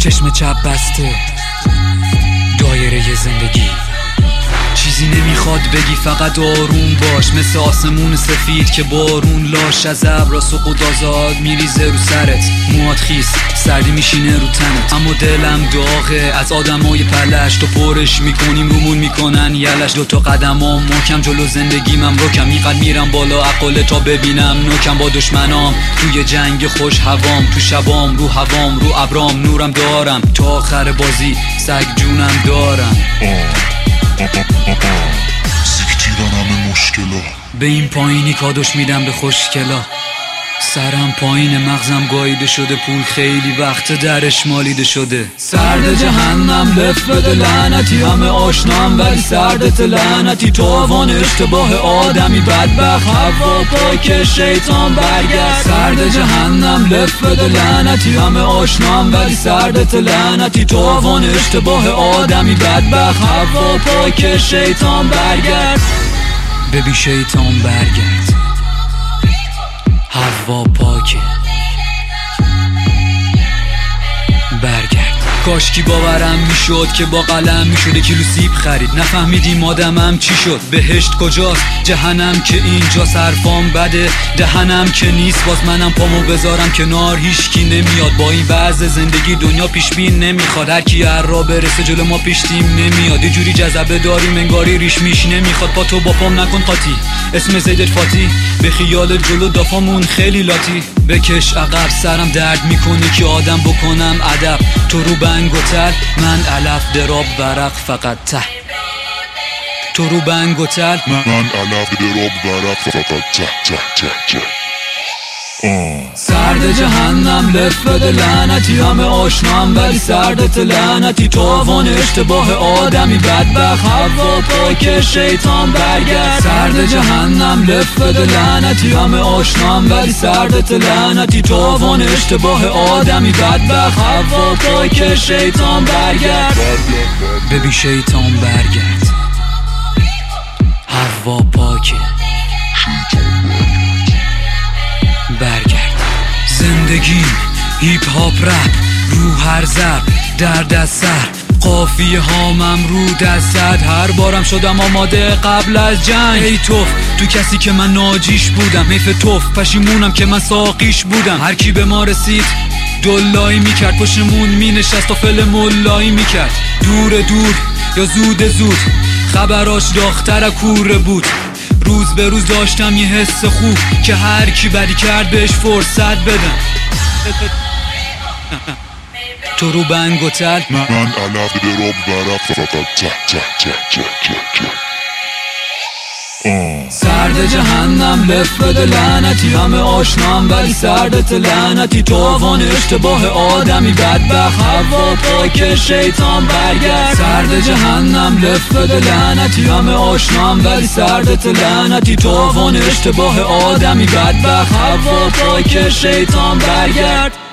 چشم چپ بسته، دایره زندگی. چیزی نمیخواد بگی، فقط آروم باش، مثل آسمون سفید که بارون لاش از ابرا سقوط آزاد میریزه رو سرت. موهات خیس، سردی میشینه رو تنت، اما دلم داغه از آدمای پلش. تو پرش میکنیم رومون میکنن یلش. دوتا قدمام محکم جلو زندگیمم روکم، اینقدر میرم بالا عقله تا ببینم نوکم. با دشمنام توی جنگ خوش هوام، تو شبام رو هوام رو ابرام نورم دارم. تا آخر بازی سگ جونم دارم. سیکتیرن همه مشکلا، به این پایینی کادوش میدم به خوشگلا. سرم پایین، مغزم گاییده شده، پول خیلی وقت درش مالیده شده. سرد جهنم لف بده لعنتی، همه آشنام ولی سردت لعنتی. تاوان اشتباه آدمی بدبخت، هوا پاک شیطان برگرد. سرد جهنم لف بده لعنتی، همه آشنام ولی سردت لعنتی. تاوان اشتباه آدمی بدبخت، هوا پاک شیطان برگرد. ببین شیطان برگرد، هوا پاکه، برگرد. کاشکی باورم میشد که با قلم میشده کیلو سیب خرید. نفهمیدیم آدمم چی شد، بهشت کجاست، جهنم که اینجا. حرفام بده، دهنم که نیست، باز منم پامو بذارم کنار. هیچکی نمیاد، با این وضع زندگی دنیا پیش بین نمیخواد. هر کی هر را برسه جلو ما پیش تیم نمیاد. یه جوری جذبه داریم انگاری ریش میش نمیخواد. پا تو با پام نکن قاطی، اسم زیدت فاتی. به خیال جلو دافامون خیلی لاتی. بکش عقب، سرم درد میکنه که آدم بکنم ادب. تو رو بنگ و تل، من علف دراب ورق فقط ته. تو رو بنگ و تل، من علف دراب ورق فقط ته ته ته ته. سرد جهنم لف بده لعنتی، همه آشنام ولی سردت لعنتی. تاوان اشتباه آدمی بدبخت، هوا پاک شیطان برگرد. سرد جهنم لف بده لعنتی، همه آشنام ولی سردت لعنتی. تاوان اشتباه آدمی بدبخت، هوا پاک شیطان برگرد. ببین شیطان برگرد، هوا پاکه، برگرد. زندگیم هیپ هاپ رپ، رو هر ضرب درد از سر. قافیه هامم رو دستت، هر بارم شدم آماده قبل از جنگ. ای توف تو کسی که من ناجیش بودم، حیف توف پشیمونم که من ساقیش بودم. هر کی به ما رسید دلایی میکرد، پشمون مینشست و فل ملایی میکرد. دور دور یا زود زود، خبراش داغ‌تر کوره بود. روز به روز داشتم یه حس خوب که هر کی بدی کرد بهش فرصت بدم. تو رو بنگ و تل، من علف دراب ورق فقط ته ته ته ته ته. سرد جهنم لف بده لعنتی، همه آشنام ولی سردت لعنتی. تاوان اشتباه آدمی بدبخت، هوا پاک شیطان برگرد. سرد جهنم لف بده لعنتی، همه آشنام ولی سردت لعنتی. تاوان اشتباه آدمی بدبخت، هوا پاک شیطان برگرد.